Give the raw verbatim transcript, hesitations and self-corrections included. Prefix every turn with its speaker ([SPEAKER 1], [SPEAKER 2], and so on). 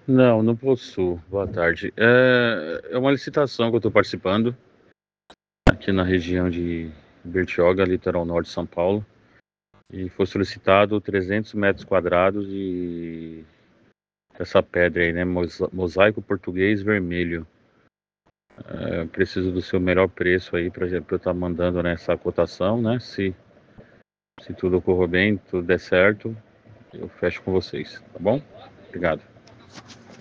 [SPEAKER 1] Não, não possuo. Boa tarde. É, é uma licitação que eu estou participando aqui na região de Bertioga, litoral norte de São Paulo, e foi solicitado trezentos metros quadrados de essa pedra aí, né? mosa- Mosaico português vermelho. É, eu preciso do seu melhor preço aí para eu estar mandando nessa cotação, né? Se, se tudo ocorrer bem, tudo der certo, eu fecho com vocês, tá bom? Obrigado.